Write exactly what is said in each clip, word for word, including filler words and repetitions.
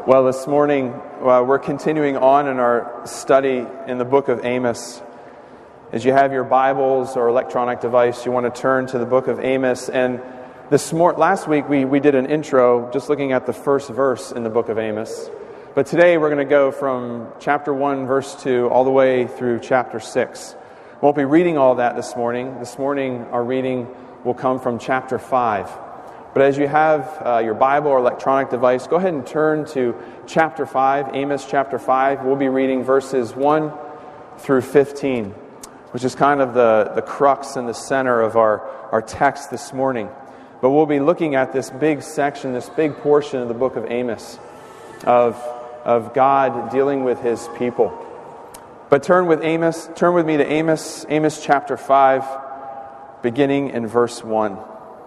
Well, this morning uh, we're continuing on in our study in the book of Amos. As you have your Bibles or electronic device, you want to turn to the book of Amos. And this mor- last week we, we did an intro just looking at the first verse in the book of Amos. But today we're going to go from chapter one, verse two, all the way through chapter six. We won't be reading all that this morning. This morning our reading will come from chapter five. But as you have uh, your Bible or electronic device, go ahead and turn to chapter five, Amos chapter five. We'll be reading verses one through fifteen, which is kind of the, the crux and the center of our, our text this morning. But we'll be looking at this big section, this big portion of the book of Amos, of, of God dealing with His people. But turn with Amos, turn with me to Amos, Amos chapter five, beginning in verse one.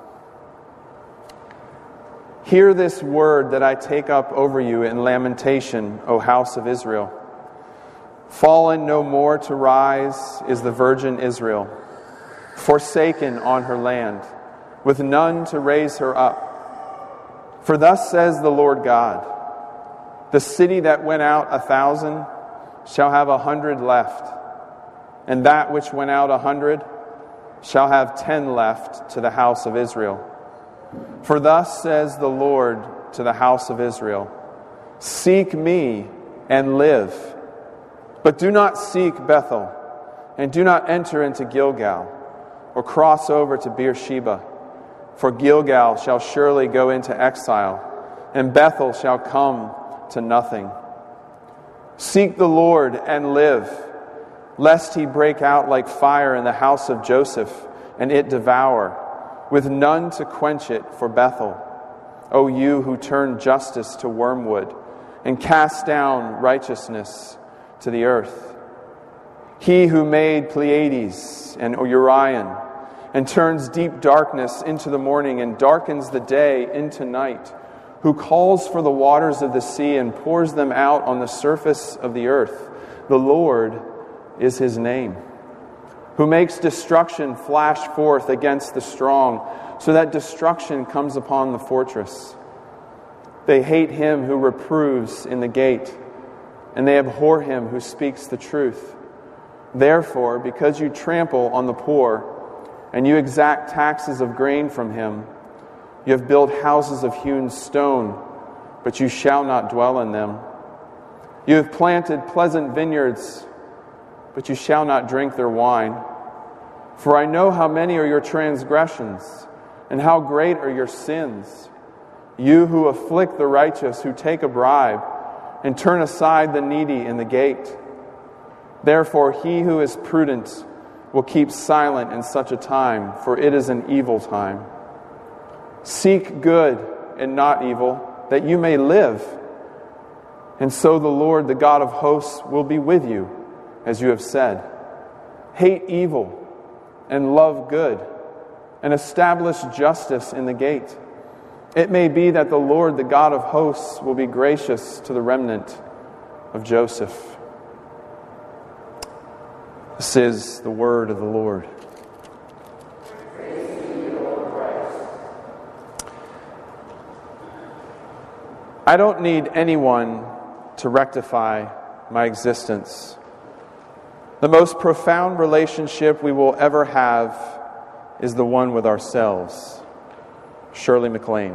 Hear this word that I take up over you in lamentation, O house of Israel. Fallen no more to rise is the virgin Israel, forsaken on her land, with none to raise her up. For thus says the Lord God, the city that went out a thousand shall have a hundred left, and that which went out a hundred shall have ten left to the house of Israel. For thus says the Lord to the house of Israel, seek me and live, but do not seek Bethel, and do not enter into Gilgal, or cross over to Beersheba. For Gilgal shall surely go into exile, and Bethel shall come to nothing. Seek the Lord and live, lest He break out like fire in the house of Joseph, and it devour, with none to quench it for Bethel. O you who turn justice to wormwood, and cast down righteousness to the earth. He who made Pleiades and Urian, and turns deep darkness into the morning, and darkens the day into night, who calls for the waters of the sea, and pours them out on the surface of the earth. The Lord is His name. Who makes destruction flash forth against the strong, so that destruction comes upon the fortress. They hate him who reproves in the gate, and they abhor him who speaks the truth. Therefore, because you trample on the poor, and you exact taxes of grain from him, you have built houses of hewn stone, but you shall not dwell in them. You have planted pleasant vineyards, but you shall not drink their wine. For I know how many are your transgressions, and how great are your sins. You who afflict the righteous, who take a bribe, and turn aside the needy in the gate. Therefore he who is prudent will keep silent in such a time, for it is an evil time. Seek good and not evil, that you may live. And so the Lord, the God of hosts, will be with you, as you have said. Hate evil and love good, and establish justice in the gate. It may be that the Lord, the God of hosts, will be gracious to the remnant of Joseph. This is the word of the Lord. I don't need anyone to rectify my existence. The most profound relationship we will ever have is the one with ourselves. Shirley MacLaine.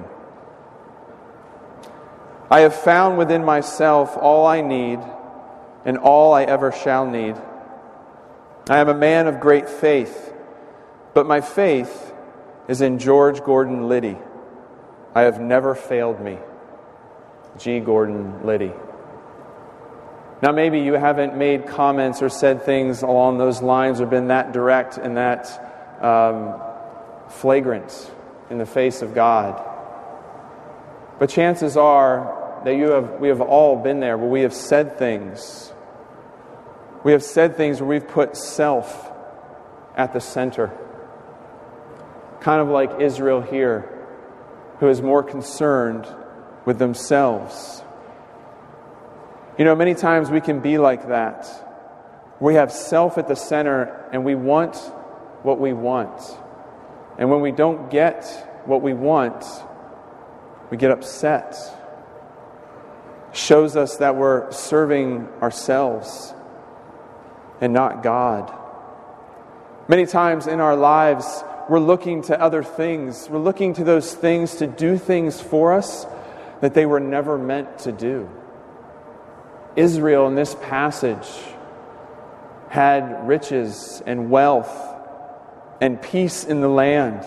I have found within myself all I need and all I ever shall need. I am a man of great faith, but my faith is in George Gordon Liddy. I have never failed me. G. Gordon Liddy. Now maybe you haven't made comments or said things along those lines or been that direct and that um, flagrant in the face of God. But chances are that you have, we have all been there where we have said things. We have said things where we've put self at the center. Kind of like Israel here, who is more concerned with themselves. You know, many times we can be like that. We have self at the center and we want what we want. And when we don't get what we want, we get upset. shows us that we're serving ourselves and not God. Many times in our lives, we're looking to other things. We're looking to those things to do things for us that they were never meant to do. Israel in this passage had riches and wealth and peace in the land.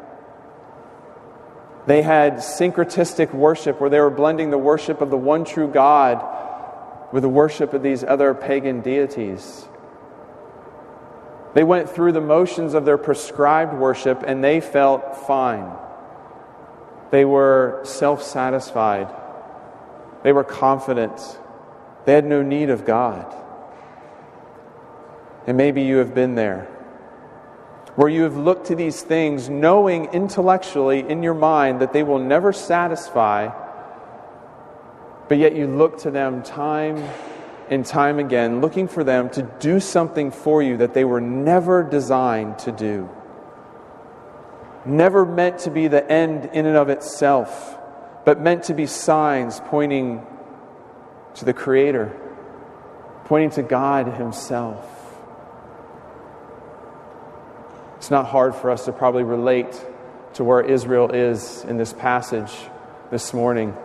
They had syncretistic worship where they were blending the worship of the one true God with the worship of these other pagan deities. They went through the motions of their prescribed worship and they felt fine. They were self-satisfied. They were confident. They had no need of God. And maybe you have been there, where you have looked to these things knowing intellectually in your mind that they will never satisfy, but yet you look to them time and time again, looking for them to do something for you that they were never designed to do. Never meant to be the end in and of itself, but meant to be signs pointing to the Creator, pointing to God Himself. It's not hard for us to probably relate to where Israel is in this passage this morning.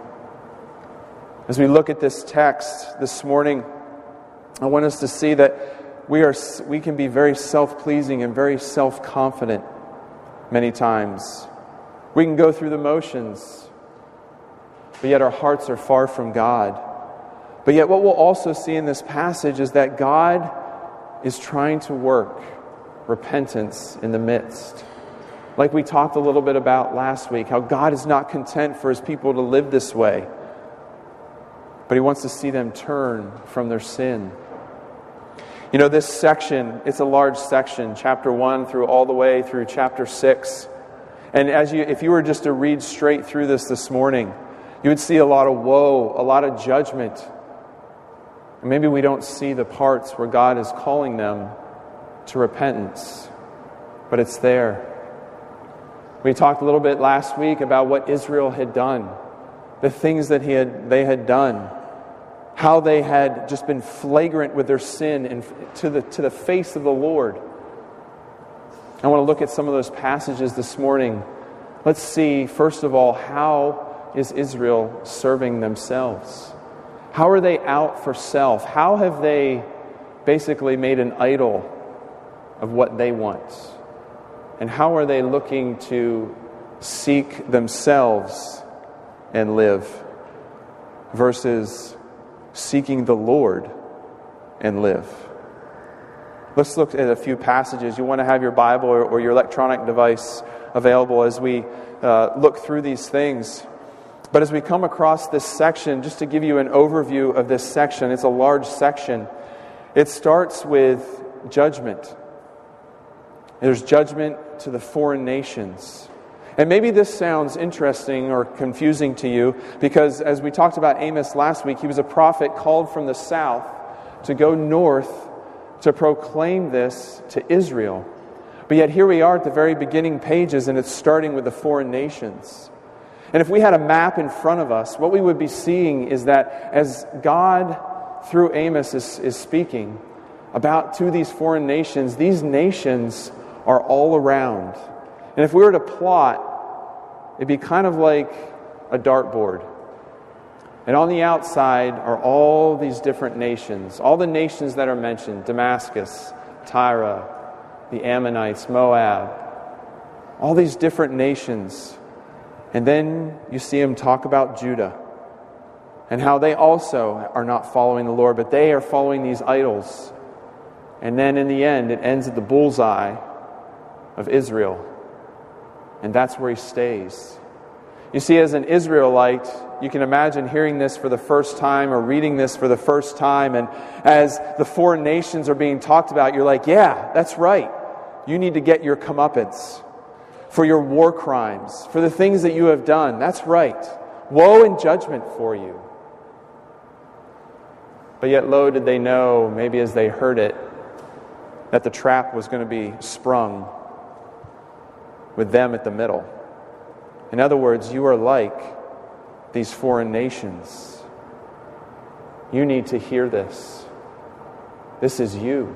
As we look at this text this morning, I want us to see that we are we can be very self-pleasing and very self-confident many times. We can go through the motions, but yet our hearts are far from God. But yet what we'll also see in this passage is that God is trying to work repentance in the midst. Like we talked a little bit about last week, how God is not content for His people to live this way, but He wants to see them turn from their sin. You know, this section, it's a large section, chapter one through all the way through chapter six. And as you, if you were just to read straight through this this morning, you would see a lot of woe, a lot of judgment. And maybe we don't see the parts where God is calling them to repentance, but it's there. We talked a little bit last week about what Israel had done, the things that he had they had done, how they had just been flagrant with their sin and to the to the face of the Lord. I want to look at some of those passages this morning. Let's see, first of all, how is Israel serving themselves? How are they out for self? How have they basically made an idol of what they want? And how are they looking to seek themselves and live versus seeking the Lord and live? Let's look at a few passages. You want to have your Bible or, or your electronic device available as we uh, look through these things. But as we come across this section, just to give you an overview of this section, it's a large section. It starts with judgment. There's judgment to the foreign nations. And maybe this sounds interesting or confusing to you because as we talked about Amos last week, he was a prophet called from the south to go north to proclaim this to Israel. But yet here we are at the very beginning pages and it's starting with the foreign nations. And if we had a map in front of us, what we would be seeing is that as God, through Amos, is, is speaking about to these foreign nations, these nations are all around. And if we were to plot, it'd be kind of like a dartboard. And on the outside are all these different nations, all the nations that are mentioned: Damascus, Tyre, the Ammonites, Moab, all these different nations. And then you see him talk about Judah and how they also are not following the Lord, but they are following these idols. And then in the end, it ends at the bullseye of Israel. And that's where he stays. You see, as an Israelite, you can imagine hearing this for the first time or reading this for the first time. And as the foreign nations are being talked about, you're like, yeah, that's right. You need to get your comeuppance for your war crimes, for the things that you have done. That's right. Woe and judgment for you. But yet, lo, did they know, maybe as they heard it, that the trap was going to be sprung with them at the middle. In other words, you are like these foreign nations. You need to hear this. This is you.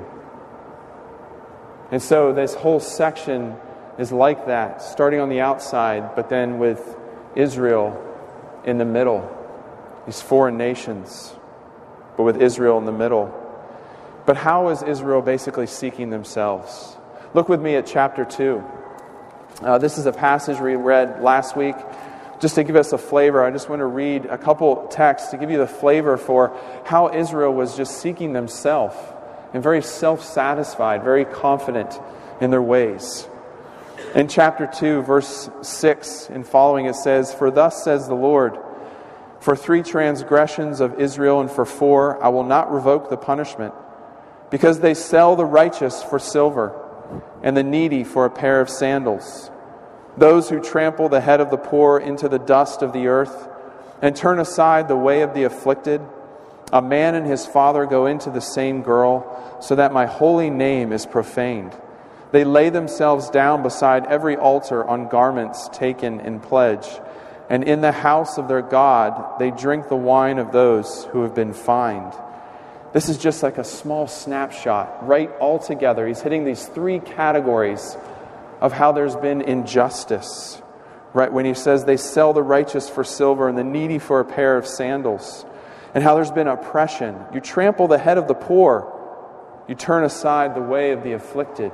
And so this whole section is like that, starting on the outside, but then with Israel in the middle. These foreign nations, but with Israel in the middle. But how is Israel basically seeking themselves? Look with me at chapter two. Uh, this is a passage we read last week. Just to give us a flavor, I just want to read a couple texts to give you the flavor for how Israel was just seeking themselves and very self-satisfied, very confident in their ways. In chapter two, verse six and following, it says, "For thus says the Lord, for three transgressions of Israel and for four, I will not revoke the punishment, because they sell the righteous for silver and the needy for a pair of sandals. Those who trample the head of the poor into the dust of the earth and turn aside the way of the afflicted. A man and his father go into the same girl, so that my holy name is profaned. They lay themselves down beside every altar on garments taken in pledge. And in the house of their God, they drink the wine of those who have been fined." This is just like a small snapshot, right all together. He's hitting these three categories of how there's been injustice. Right when he says they sell the righteous for silver and the needy for a pair of sandals. And how there's been oppression. You trample the head of the poor. You turn aside the way of the afflicted.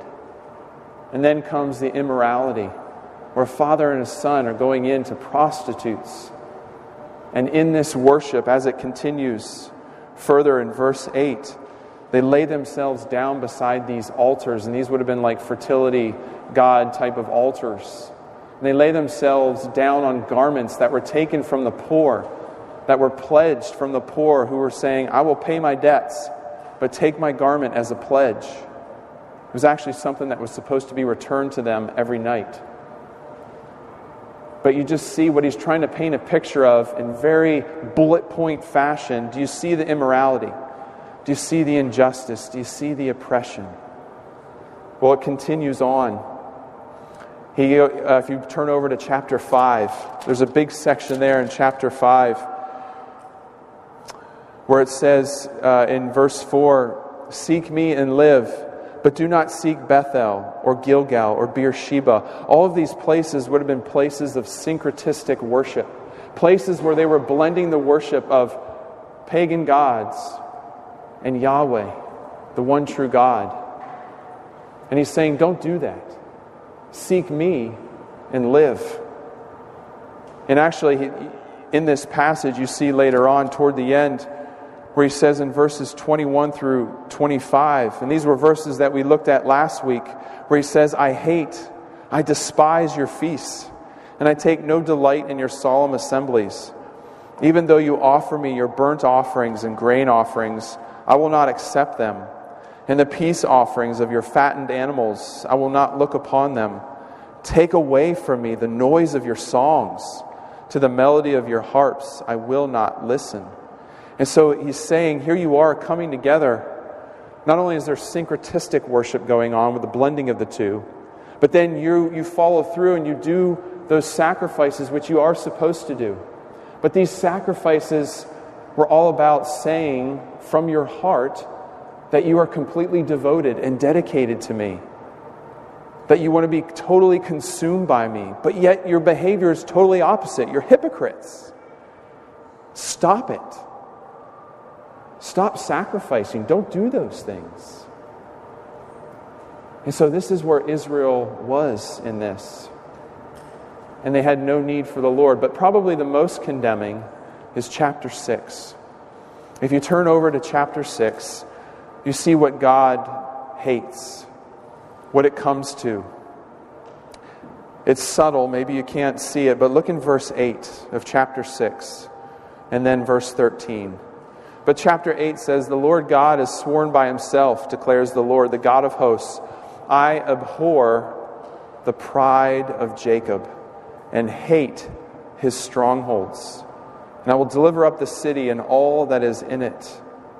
And then comes the immorality, where a father and a son are going into prostitutes. And in this worship, as it continues further in verse eight, they lay themselves down beside these altars, and these would have been like fertility god type of altars. And they lay themselves down on garments that were taken from the poor, that were pledged from the poor, who were saying, "I will pay my debts, but take my garment as a pledge." It was actually something that was supposed to be returned to them every night. But you just see what he's trying to paint a picture of in very bullet point fashion. Do you see the immorality? Do you see the injustice? Do you see the oppression? Well, it continues on. He, uh, if you turn over to chapter five, there's a big section there in chapter five where it says uh, in verse four, "Seek me and live, but do not seek Bethel or Gilgal or Beersheba." All of these places would have been places of syncretistic worship. Places where they were blending the worship of pagan gods and Yahweh, the one true God. And he's saying, don't do that. Seek me and live. And actually, in this passage, you see later on toward the end, where he says in verses twenty-one through twenty-five, and these were verses that we looked at last week, where he says, "I hate, I despise your feasts, and I take no delight in your solemn assemblies. Even though you offer me your burnt offerings and grain offerings, I will not accept them. And the peace offerings of your fattened animals, I will not look upon them. Take away from me the noise of your songs. To the melody of your harps, I will not listen." And so he's saying, here you are coming together. Not only is there syncretistic worship going on with the blending of the two, but then you, you follow through and you do those sacrifices which you are supposed to do. But these sacrifices were all about saying from your heart that you are completely devoted and dedicated to me. That you want to be totally consumed by me. But yet your behavior is totally opposite. You're hypocrites. Stop it. Stop sacrificing. Don't do those things. And so this is where Israel was in this. And they had no need for the Lord. But probably the most condemning is chapter six. If you turn over to chapter six, you see what God hates, what it comes to. It's subtle, maybe you can't see it, but look in verse eight of chapter six, and then verse thirteen. But chapter eight says, "The Lord God has sworn by himself, declares the Lord, the God of hosts, I abhor the pride of Jacob and hate his strongholds. And I will deliver up the city and all that is in it."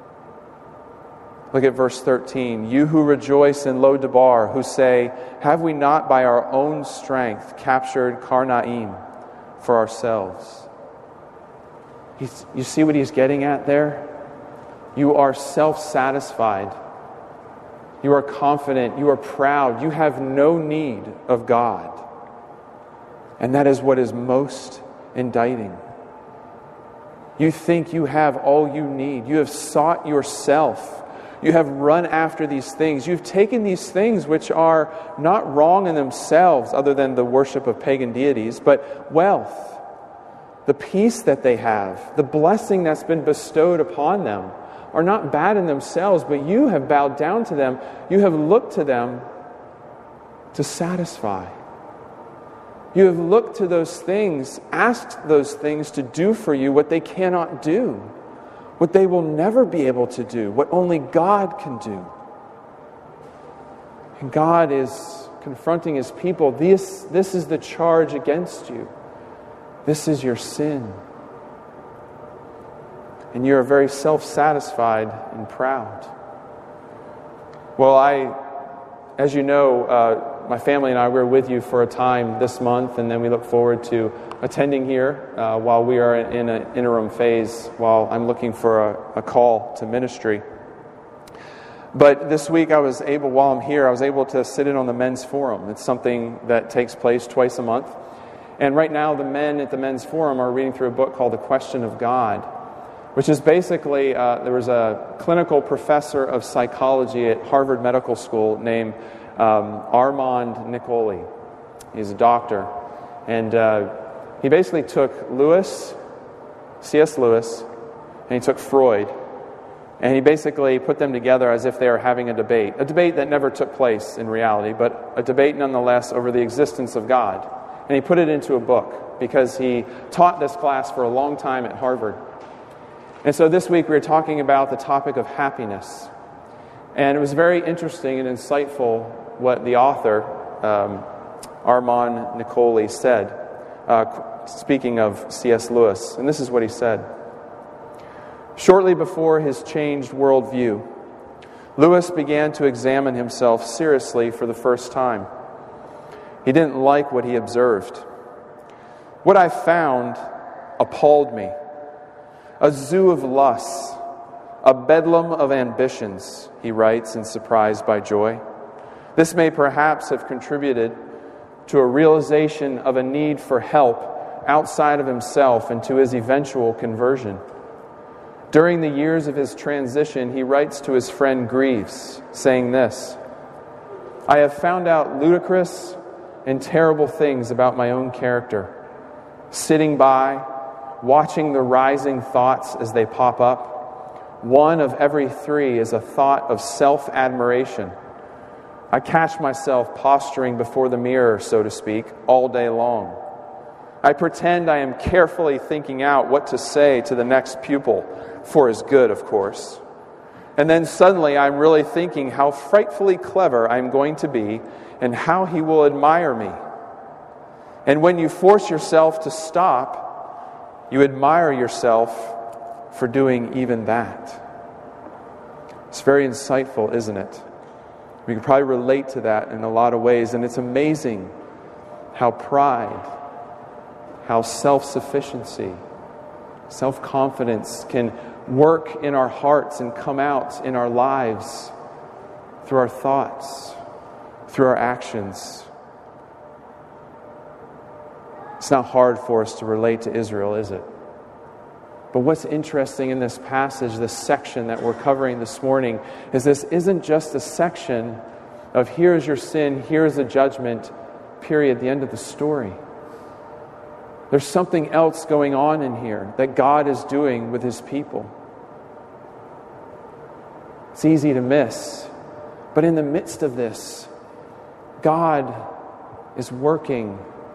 Look at verse thirteen. "You who rejoice in Lo-debar, who say, have we not by our own strength captured Karnaim for ourselves?" He's, you see what he's getting at there? You are self-satisfied. You are confident. You are proud. You have no need of God. And that is what is most indicting. You think you have all you need. You have sought yourself. You have run after these things. You've taken these things which are not wrong in themselves, other than the worship of pagan deities, but wealth, the peace that they have, the blessing that's been bestowed upon them, are not bad in themselves, but you have bowed down to them. You have looked to them to satisfy. You have looked to those things, asked those things to do for you what they cannot do, what they will never be able to do, what only God can do. And God is confronting His people. This, this is the charge against you. This is your sin. And you're very self-satisfied and proud. Well, I, as you know, uh, my family and I, we're with you for a time this month, and then we look forward to attending here uh, while we are in an interim phase, while I'm looking for a, a call to ministry. But this week I was able, while I'm here, I was able to sit in on the men's forum. It's something that takes place twice a month. And right now the men at the men's forum are reading through a book called The Question of God, which is basically, uh, there was a clinical professor of psychology at Harvard Medical School named um, Armand Nicoli. He's a doctor. And uh, he basically took Lewis, C S Lewis, and he took Freud, and he basically put them together as if they were having a debate. A debate that never took place in reality, but a debate nonetheless over the existence of God. And he put it into a book because he taught this class for a long time at Harvard. And so this week we were talking about the topic of happiness. And it was very interesting and insightful what the author, um, Armand Nicoli, said, uh, speaking of C S Lewis. And this is what he said. Shortly before his changed worldview, Lewis began to examine himself seriously for the first time. He didn't like what he observed. What I found appalled me. A zoo of lusts, a bedlam of ambitions, he writes in Surprised by Joy. This may perhaps have contributed to a realization of a need for help outside of himself and to his eventual conversion. During the years of his transition, he writes to his friend Greaves, saying this, I have found out ludicrous and terrible things about my own character, sitting by, watching the rising thoughts as they pop up. One of every three is a thought of self-admiration. I catch myself posturing before the mirror, so to speak, all day long. I pretend I am carefully thinking out what to say to the next pupil, for his good, of course. And then suddenly I'm really thinking how frightfully clever I'm going to be and how he will admire me. And when you force yourself to stop, you admire yourself for doing even that. It's very insightful, isn't it? We can probably relate to that in a lot of ways. And it's amazing how pride, how self-sufficiency, self-confidence can work in our hearts and come out in our lives through our thoughts, through our actions. It's not hard for us to relate to Israel, is it? But what's interesting in this passage, this section that we're covering this morning, is this isn't just a section of here's your sin, here's the judgment, period, the end of the story. There's something else going on in here that God is doing with His people. It's easy to miss. But in the midst of this, God is working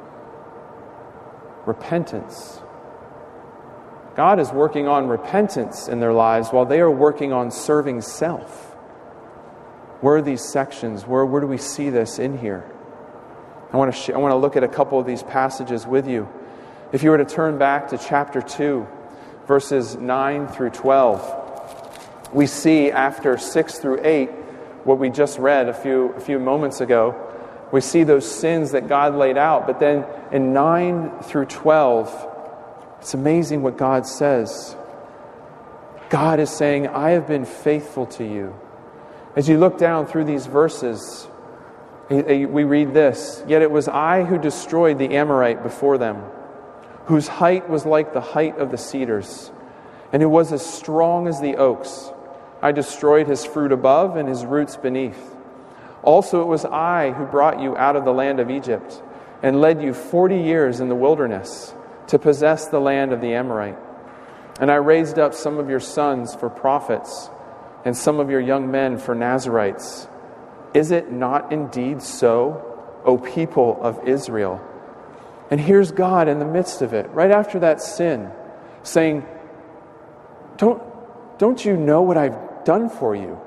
repentance. God is working on repentance in their lives while they are working on serving self. Where are these sections? Where, where do we see this in here? I want to sh- I want to look at a couple of these passages with you. If you were to turn back to chapter two, verses nine through twelve, we see after six through eight, what we just read a few a few moments ago, we see those sins that God laid out. But then in nine through twelve, it's amazing what God says. God is saying, I have been faithful to you. As you look down through these verses, we read this, yet it was I who destroyed the Amorite before them, whose height was like the height of the cedars, and who was as strong as the oaks. I destroyed his fruit above and his roots beneath. Also it was I who brought you out of the land of Egypt, and led you forty years in the wilderness to possess the land of the Amorite. And I raised up some of your sons for prophets, and some of your young men for Nazirites. Is it not indeed so, O people of Israel? And here's God in the midst of it, right after that sin, saying, Don't, don't you know what I've done for you?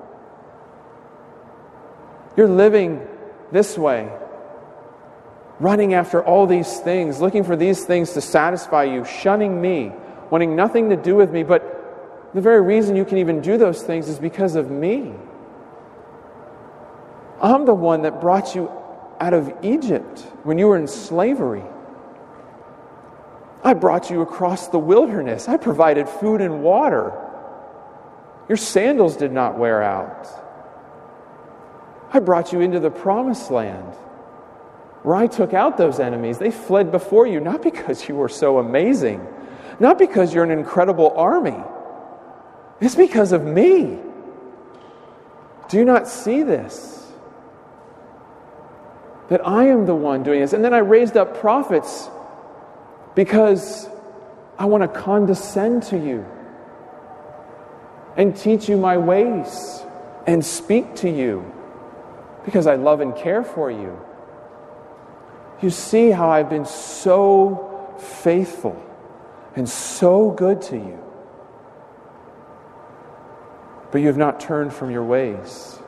You're living this way, running after all these things, looking for these things to satisfy you, shunning me, wanting nothing to do with me, but the very reason you can even do those things is because of me. I'm the one that brought you out of Egypt when you were in slavery. I brought you across the wilderness. I provided food and water. Your sandals did not wear out. I brought you into the promised land, where I took out those enemies. They fled before you, not because you were so amazing, not because you're an incredible army. It's because of me. Do you not see this? That I am the one doing this. And then I raised up prophets because I want to condescend to you and teach you my ways and speak to you because I love and care for you. You see how I've been so faithful and so good to you. But you have not turned from your ways.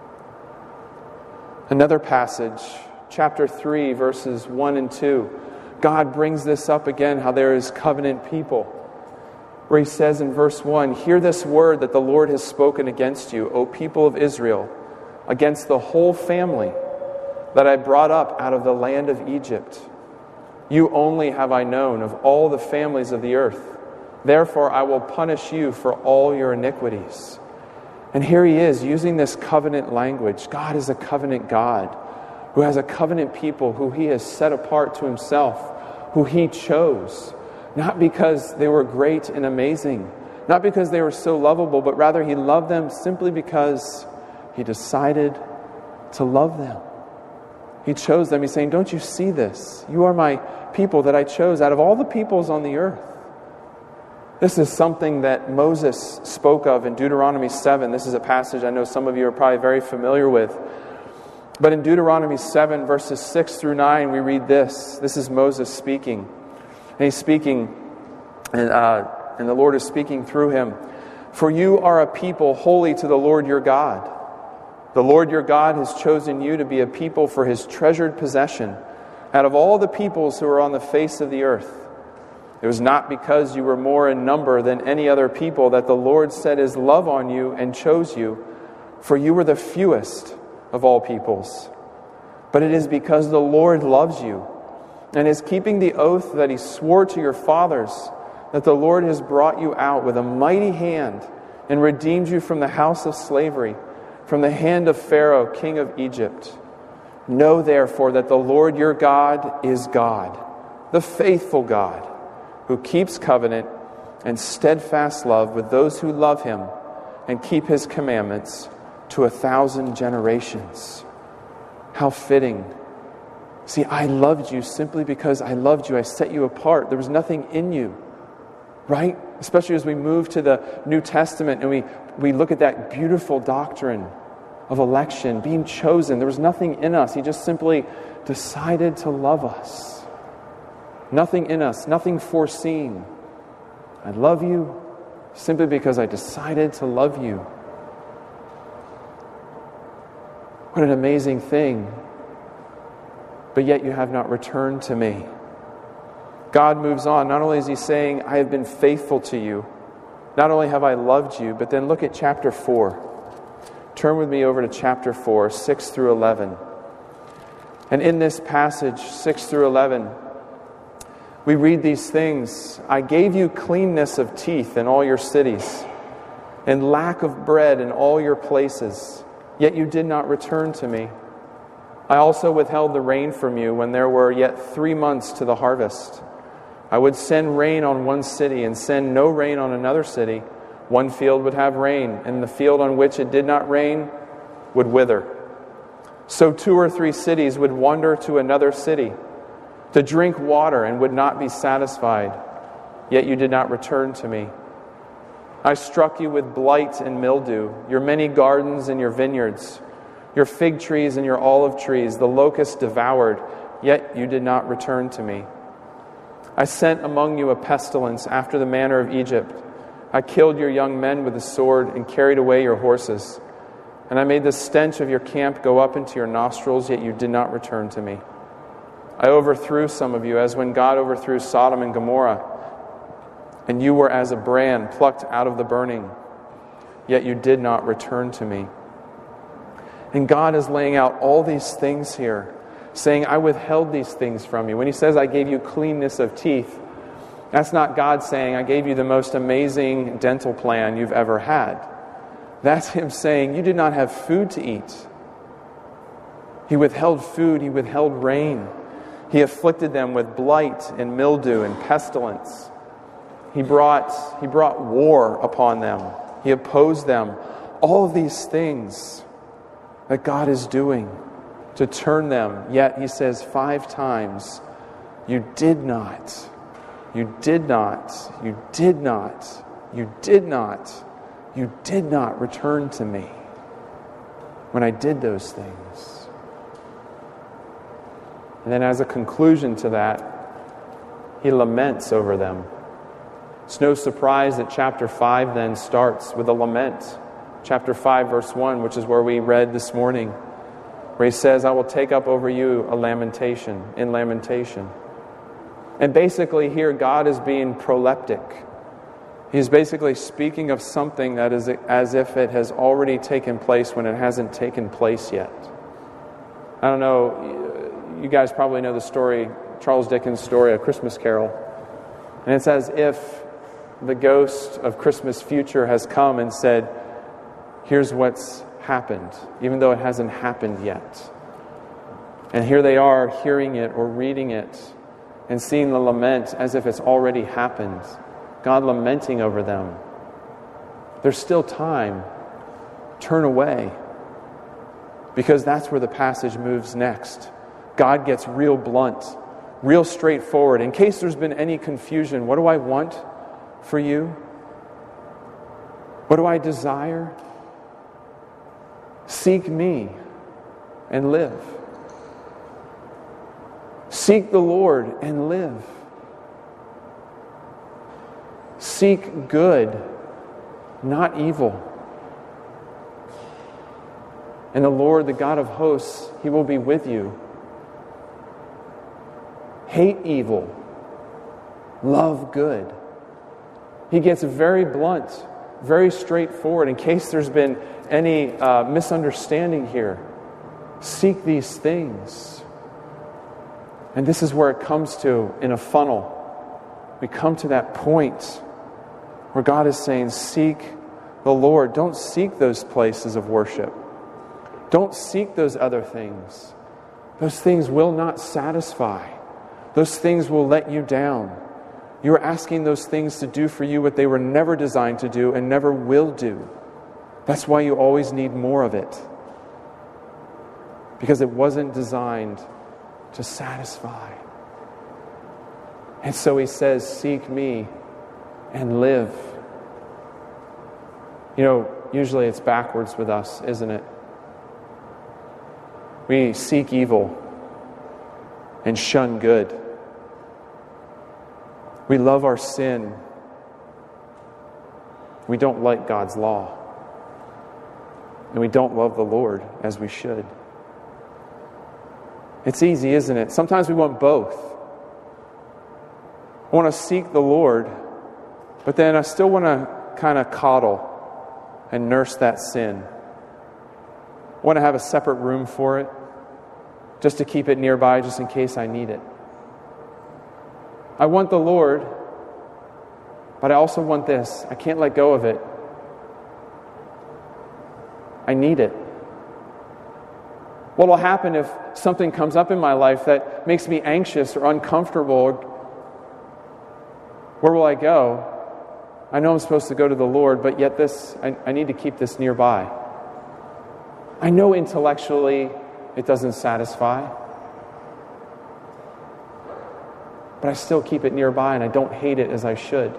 Another passage, chapter three, verses one and two. God brings this up again, how there is covenant people. Where he says in verse one, hear this word that the Lord has spoken against you, O people of Israel, against the whole family that I brought up out of the land of Egypt. You only have I known of all the families of the earth. Therefore I will punish you for all your iniquities. And here he is using this covenant language. God is a covenant God who has a covenant people who he has set apart to himself, who he chose, not because they were great and amazing, not because they were so lovable, but rather he loved them simply because he decided to love them. He chose them. He's saying, don't you see this? You are my people that I chose out of all the peoples on the earth. This is something that Moses spoke of in Deuteronomy seven. This is a passage I know some of you are probably very familiar with. But in Deuteronomy seven, verses six through nine, we read this. This is Moses speaking. And he's speaking, and, uh, and the Lord is speaking through him. For you are a people holy to the Lord your God. The Lord your God has chosen you to be a people for his treasured possession out of all the peoples who are on the face of the earth. It was not because you were more in number than any other people that the Lord set his love on you and chose you, for you were the fewest of all peoples. But it is because the Lord loves you and is keeping the oath that he swore to your fathers, that the Lord has brought you out with a mighty hand and redeemed you from the house of slavery, from the hand of Pharaoh, king of Egypt. Know therefore that the Lord your God is God, the faithful God, who keeps covenant and steadfast love with those who love him and keep his commandments to a thousand generations. How fitting. See, I loved you simply because I loved you. I set you apart. There was nothing in you, right? Especially as we move to the New Testament and we, we look at that beautiful doctrine of election, being chosen. There was nothing in us. He just simply decided to love us. Nothing in us, nothing foreseen. I love you simply because I decided to love you. What an amazing thing. But yet you have not returned to me. God moves on. Not only is he saying, I have been faithful to you. Not only have I loved you, but then look at chapter four. Turn with me over to chapter four, six through eleven. And in this passage, six through eleven, we read these things. I gave you cleanness of teeth in all your cities, and lack of bread in all your places, yet you did not return to me. I also withheld the rain from you when there were yet three months to the harvest. I would send rain on one city and send no rain on another city. One field would have rain, and the field on which it did not rain would wither. So two or three cities would wander to another city to drink water and would not be satisfied, yet you did not return to me. I struck you with blight and mildew, your many gardens and your vineyards, your fig trees and your olive trees, the locust devoured, yet you did not return to me. I sent among you a pestilence after the manner of Egypt. I killed your young men with the sword and carried away your horses. And I made the stench of your camp go up into your nostrils, yet you did not return to me. I overthrew some of you, as when God overthrew Sodom and Gomorrah, and you were as a brand plucked out of the burning, yet you did not return to me. And God is laying out all these things here, saying, I withheld these things from you. When he says, I gave you cleanness of teeth, that's not God saying, I gave you the most amazing dental plan you've ever had. That's him saying, you did not have food to eat. He withheld food, he withheld rain. He afflicted them with blight and mildew and pestilence. He brought, he brought war upon them. He opposed them. All of these things that God is doing to turn them. Yet he says five times, you did not, you did not, you did not, you did not, you did not return to me when I did those things. And then as a conclusion to that, he laments over them. It's no surprise that chapter five then starts with a lament. Chapter five, verse one, which is where we read this morning, where he says, I will take up over you a lamentation, in lamentation. And basically here, God is being proleptic. He's basically speaking of something that is as if it has already taken place when it hasn't taken place yet. I don't know, you guys probably know the story, Charles Dickens' story, A Christmas Carol. And it's as if the ghost of Christmas future has come and said, here's what's happened, even though it hasn't happened yet. And here they are hearing it or reading it and seeing the lament as if it's already happened. God lamenting over them. There's still time. Turn away. Because that's where the passage moves next. God gets real blunt, real straightforward. In case there's been any confusion, what do I want for you? What do I desire? Seek me and live. Seek the Lord and live. Seek good, not evil. And the Lord, the God of hosts, he will be with you. Hate evil. Love good. He gets very blunt, very straightforward. In case there's been any uh, misunderstanding here, seek these things. And this is where it comes to in a funnel. We come to that point where God is saying, seek the Lord. Don't seek those places of worship. Don't seek those other things. Those things will not satisfy. Those things will let you down. You are asking those things to do for you what they were never designed to do and never will do. That's why you always need more of it. Because it wasn't designed to satisfy. And so he says, seek me and live. You know, usually it's backwards with us, isn't it? We seek evil and shun good. We love our sin. We don't like God's law. And we don't love the Lord as we should. It's easy, isn't it? Sometimes we want both. I want to seek the Lord, but then I still want to kind of coddle and nurse that sin. I want to have a separate room for it, just to keep it nearby, just in case I need it. I want the Lord, but I also want this. I can't let go of it. I need it. What will happen if something comes up in my life that makes me anxious or uncomfortable? Where will I go? I know I'm supposed to go to the Lord, but yet this, I, I need to keep this nearby. I know intellectually it doesn't satisfy, but I still keep it nearby and I don't hate it as I should,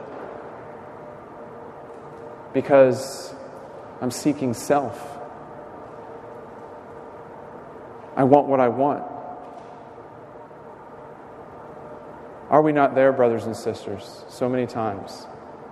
because I'm seeking self. I want what I want. Are we not there, brothers and sisters, so many times?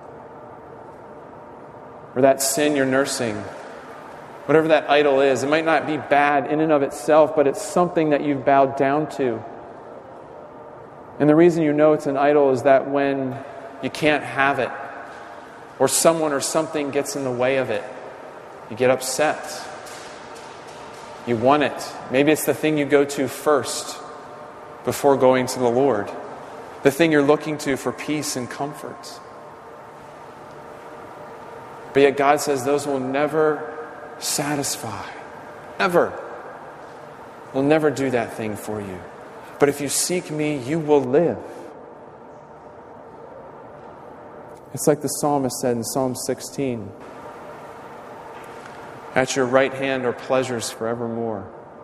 Or that sin you're nursing, whatever that idol is, it might not be bad in and of itself, but it's something that you've bowed down to. And the reason you know it's an idol is that when you can't have it, or someone or something gets in the way of it, you get upset. You want it. Maybe it's the thing you go to first before going to the Lord. The thing you're looking to for peace and comfort. But yet God says those will never satisfy. Ever. Will never do that thing for you. But if you seek me, you will live. It's like the psalmist said in Psalm sixteen. At your right hand are pleasures forevermore.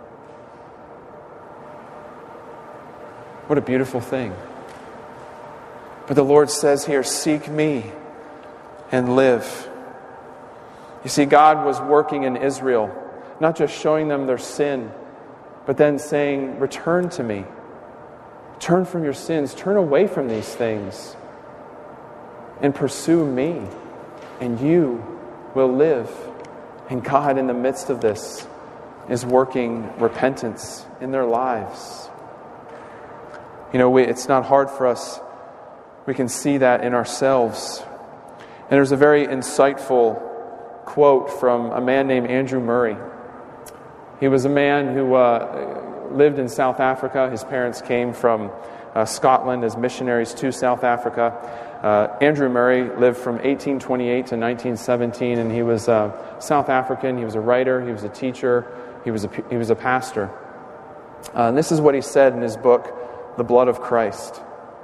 What a beautiful thing. But the Lord says here, seek me and live. You see, God was working in Israel, not just showing them their sin, but then saying, return to me. Turn from your sins. Turn away from these things. And pursue me. And you will live. And God, in the midst of this, is working repentance in their lives. You know, we, it's not hard for us. We can see that in ourselves. And there's a very insightful quote from a man named Andrew Murray. He was a man who uh, lived in South Africa. His parents came from uh, Scotland as missionaries to South Africa. Uh, Andrew Murray lived from eighteen twenty-eight to nineteen seventeen, and he was uh, South African. He was a writer. He was a teacher. He was a, he was a pastor. Uh, and this is what he said in his book, The Blood of Christ.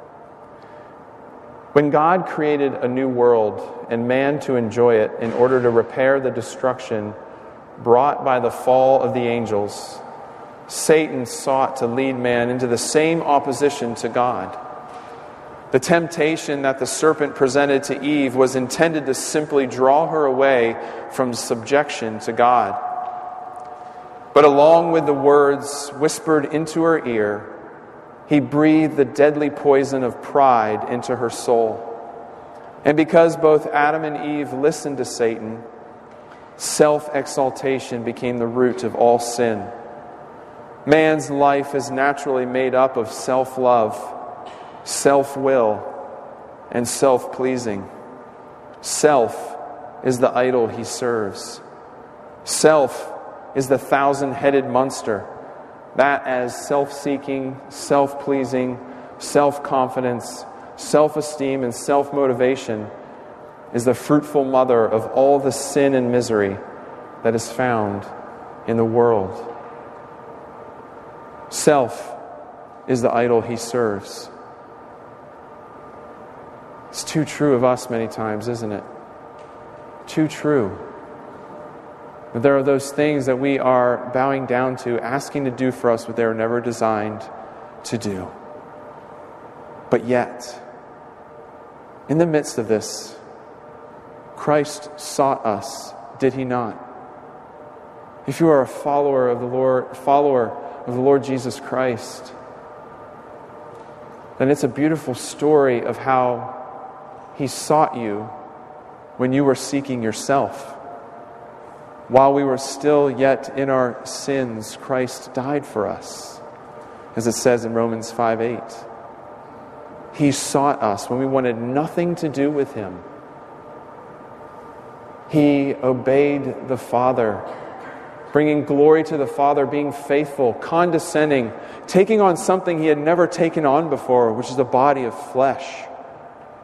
When God created a new world and man to enjoy it in order to repair the destruction brought by the fall of the angels, Satan sought to lead man into the same opposition to God. The temptation that the serpent presented to Eve was intended to simply draw her away from subjection to God. But along with the words whispered into her ear, he breathed the deadly poison of pride into her soul. And because both Adam and Eve listened to Satan, self-exaltation became the root of all sin. Man's life is naturally made up of self-love, self-will, and self-pleasing. Self is the idol he serves. Self is the thousand-headed monster that, as self-seeking, self-pleasing, self-confidence, self-esteem, and self-motivation, is the fruitful mother of all the sin and misery that is found in the world. Self is the idol he serves. It's too true of us many times, isn't it? Too true. But there are those things that we are bowing down to, asking to do for us what they were never designed to do. But yet, in the midst of this, Christ sought us, did he not? If you are a follower of the Lord, follower of the Lord Jesus Christ, then it's a beautiful story of how he sought you when you were seeking yourself. While we were still yet in our sins, Christ died for us, as it says in Romans five eight. He sought us when we wanted nothing to do with him. He obeyed the Father, bringing glory to the Father, being faithful, condescending, taking on something he had never taken on before, which is a body of flesh.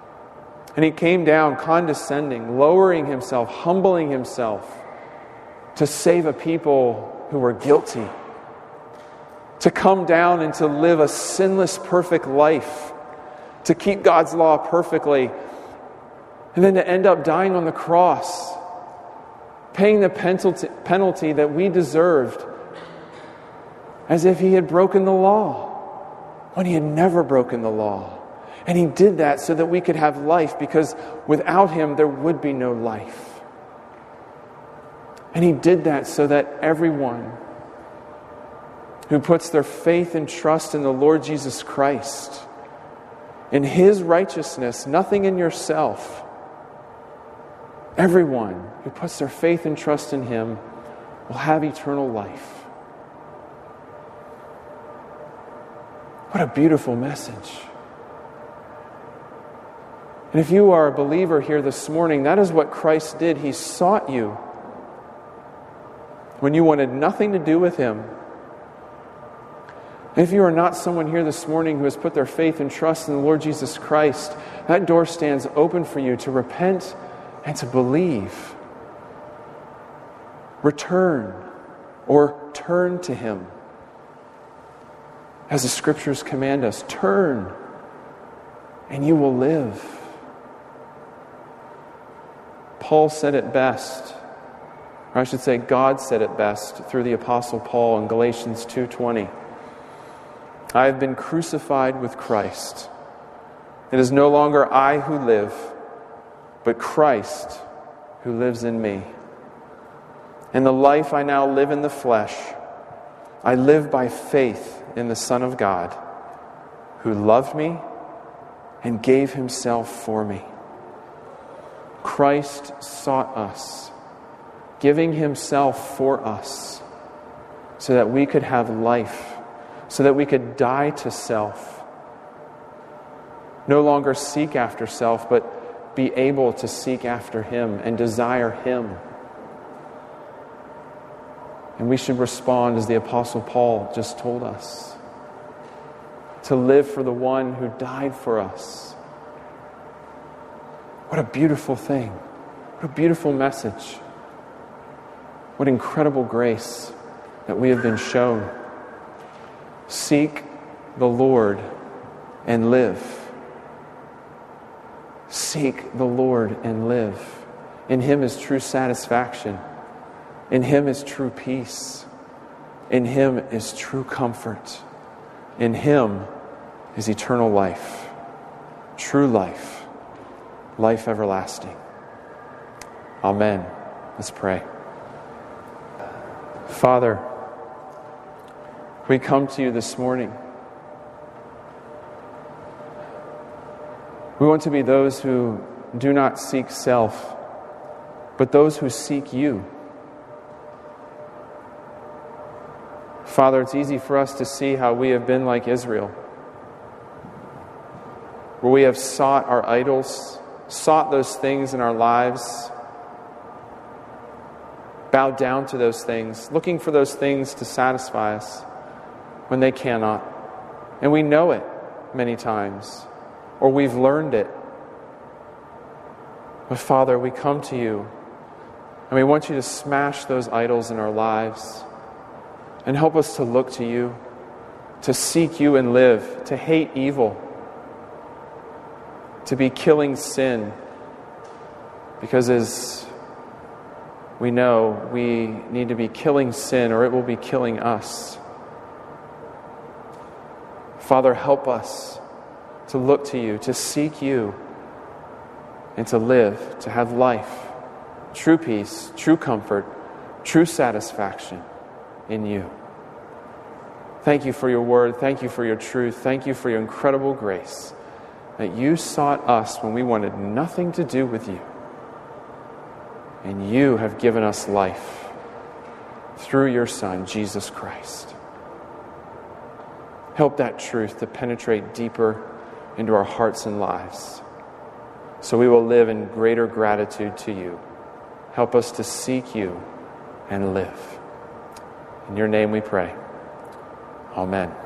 And he came down condescending, lowering himself, humbling himself, to save a people who were guilty, to come down and to live a sinless, perfect life, to keep God's law perfectly, and then to end up dying on the cross, paying the penalty, penalty that we deserved, as if he had broken the law, when he had never broken the law. And he did that so that we could have life, because without him there would be no life. And he did that so that everyone who puts their faith and trust in the Lord Jesus Christ, in his righteousness, nothing in yourself, everyone who puts their faith and trust in him will have eternal life. What a beautiful message. And if you are a believer here this morning, that is what Christ did. He sought you when you wanted nothing to do with him. And if you are not someone here this morning who has put their faith and trust in the Lord Jesus Christ, that door stands open for you to repent and to believe. Return or turn to him. As the Scriptures command us, turn and you will live. Paul said it best, or I should say God said it best through the Apostle Paul in Galatians two twenty. I have been crucified with Christ. It is no longer I who live, but Christ who lives in me. And the life I now live in the flesh, I live by faith in the Son of God, who loved me and gave himself for me. Christ sought us, giving himself for us, so that we could have life, so that we could die to self. No longer seek after self, but be able to seek after him and desire him. And we should respond as the Apostle Paul just told us, to live for the one who died for us. What a beautiful thing. What a beautiful message. What incredible grace that we have been shown. Seek the Lord and live. Seek the Lord and live. In him is true satisfaction. In him is true peace. In him is true comfort. In him is eternal life, true life, life everlasting. Amen. Let's pray. Father, we come to you this morning. We want to be those who do not seek self, but those who seek you. Father, it's easy for us to see how we have been like Israel, where we have sought our idols, sought those things in our lives, bowed down to those things, looking for those things to satisfy us when they cannot. And we know it many times, or we've learned it. But Father, we come to you, and we want you to smash those idols in our lives. And help us to look to you, to seek you and live, to hate evil, to be killing sin. Because as we know, we need to be killing sin or it will be killing us. Father, help us to look to you, to seek you, and to live, to have life, true peace, true comfort, true satisfaction in you. Thank you for your word. Thank you for your truth. Thank you for your incredible grace that you sought us when we wanted nothing to do with you. And you have given us life through your Son, Jesus Christ. Help that truth to penetrate deeper into our hearts and lives, so we will live in greater gratitude to you. Help us to seek you and live. In your name we pray. Amen.